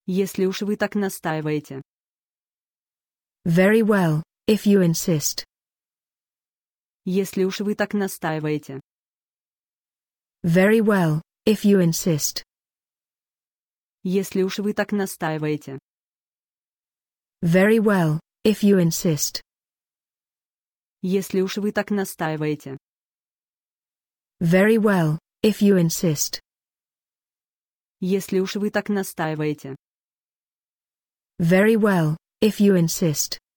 Если уж вы так настаиваете. Very well, if you insist. Если уж вы так настаиваете. Very well, if you insist. Если уж вы так настаиваете. Very well, if you insist. Если уж вы так настаиваете. Very well, if you insist. Если уж вы так настаиваете. Very well, if you insist.